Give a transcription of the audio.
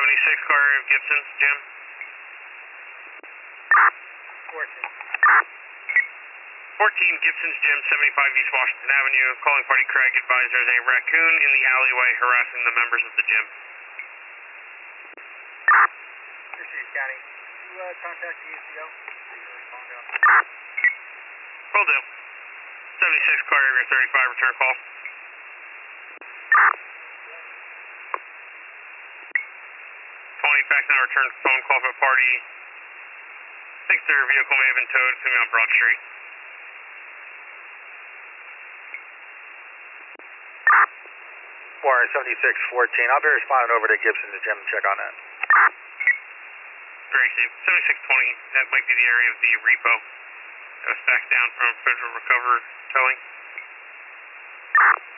76 car of Gibson's Jim. 14 Gibson's Gym, 75 East Washington Avenue. Calling party Craig, advised there's a raccoon in the alleyway harassing the members of the gym. Appreciate it, County. You contact the ACO? Will do. 76 car area 35, return call. 20 fax now, return phone call from a party. Thinks their vehicle may have been towed. It's going to be on Broad Street. Warren 7614. I'll be responding over to Gibson, the gym, and check on that. Gracie, 7620. That might be the area of the repo that was back down from Federal Recover Towing.